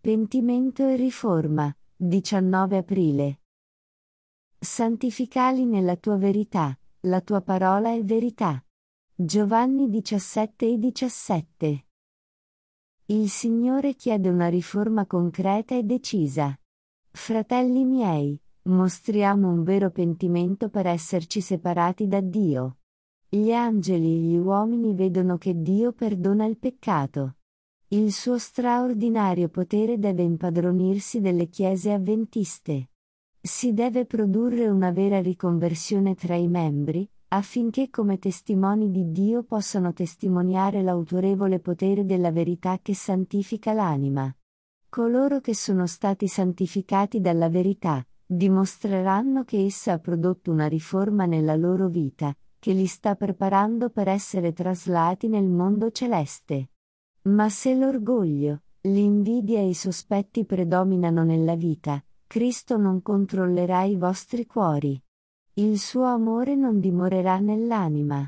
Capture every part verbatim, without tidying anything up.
Pentimento e riforma, diciannove aprile. Santificali nella tua verità, la tua parola è verità. Giovanni diciassette e diciassette. Il Signore chiede una riforma concreta e decisa. Fratelli miei, mostriamo un vero pentimento per esserci separati da Dio. Gli angeli e gli uomini vedono che Dio perdona il peccato. Il suo straordinario potere deve impadronirsi delle chiese avventiste. Si deve produrre una vera riconversione tra i membri, affinché come testimoni di Dio possano testimoniare l'autorevole potere della verità che santifica l'anima. Coloro che sono stati santificati dalla verità, dimostreranno che essa ha prodotto una riforma nella loro vita, che li sta preparando per essere traslati nel mondo celeste. Ma se l'orgoglio, l'invidia e i sospetti predominano nella vita, Cristo non controllerà i vostri cuori. Il suo amore non dimorerà nell'anima.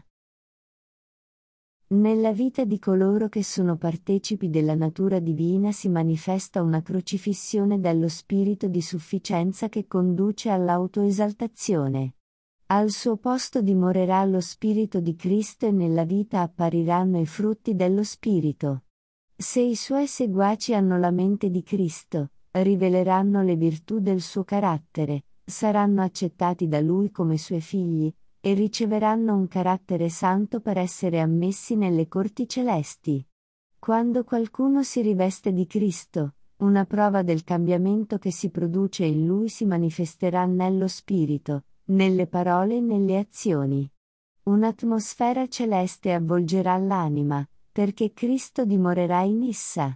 Nella vita di coloro che sono partecipi della natura divina si manifesta una crocifissione dello spirito di sufficienza che conduce all'autoesaltazione. Al suo posto dimorerà lo Spirito di Cristo e nella vita appariranno i frutti dello Spirito. Se i suoi seguaci hanno la mente di Cristo, riveleranno le virtù del suo carattere, saranno accettati da Lui come suoi figli, e riceveranno un carattere santo per essere ammessi nelle corti celesti. Quando qualcuno si riveste di Cristo, una prova del cambiamento che si produce in lui si manifesterà nello spirito, nelle parole e nelle azioni. Un'atmosfera celeste avvolgerà l'anima, perché Cristo dimorerà in essa.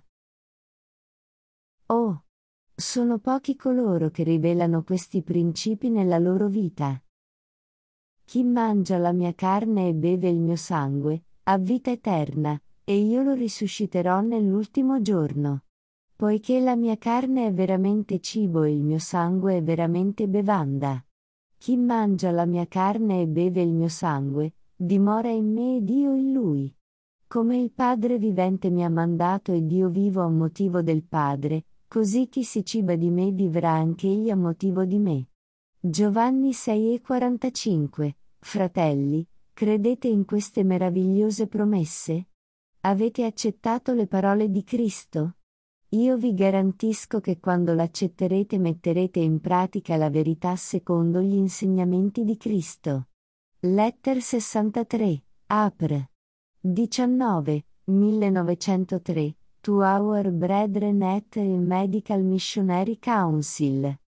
Oh! Sono pochi coloro che rivelano questi principi nella loro vita. Chi mangia la mia carne e beve il mio sangue, ha vita eterna, e io lo risusciterò nell'ultimo giorno. Poiché la mia carne è veramente cibo e il mio sangue è veramente bevanda. Chi mangia la mia carne e beve il mio sangue, dimora in me ed io in lui. Come il Padre vivente mi ha mandato ed io vivo a motivo del Padre, così chi si ciba di me vivrà anch'egli a motivo di me. Giovanni sei e quarantacinque. Fratelli, credete in queste meravigliose promesse? Avete accettato le parole di Cristo? Io vi garantisco che quando l'accetterete metterete in pratica la verità secondo gli insegnamenti di Cristo. Letter sessantatré, Apr. diciannove, millenovecentotre, To Our Brethren at the Medical Missionary Council.